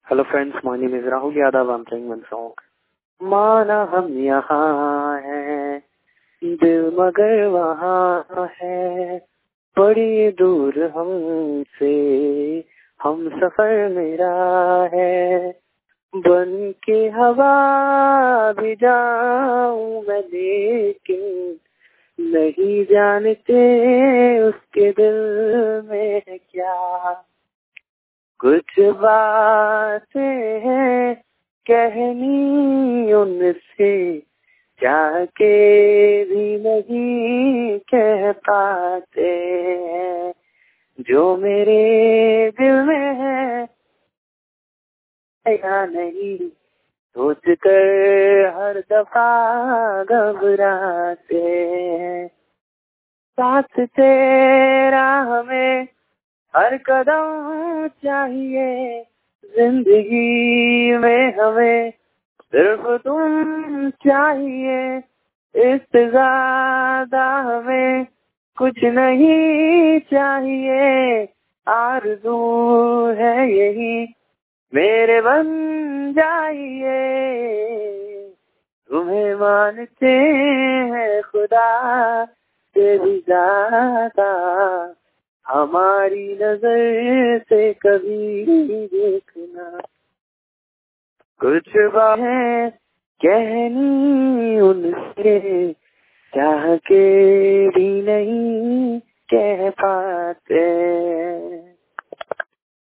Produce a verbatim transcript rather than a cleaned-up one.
Hello friends, my name is Rahul Yadav. I'm playing one song. माना हम यहाँ हैं, दिल मगर वहाँ है, बड़ी दूर हमसे हम सफर मेरा है। बन के हवा भी जाऊं मैं, लेकिन नहीं जानते उसके दिल में है क्या। कुछ बातें हैं कहनी उनसे, चाह के भी नहीं कह पाते हैं। जो मेरे दिल में है या नहीं, सोच कर हर दफा घबराते हैं। साथ तेरा हमें हर कदम चाहिए, जिंदगी में हमें सिर्फ तुम चाहिए। इससे ज्यादा हमें कुछ नहीं चाहिए। आरज़ू है यही मेरे बन जाइए। तुम्हें मानते हैं खुदा से भी ज्यादा, हमारी नजर से कभी देखना। कुछ बातें कहनी उनसे, चाह के भी नहीं कह पाते।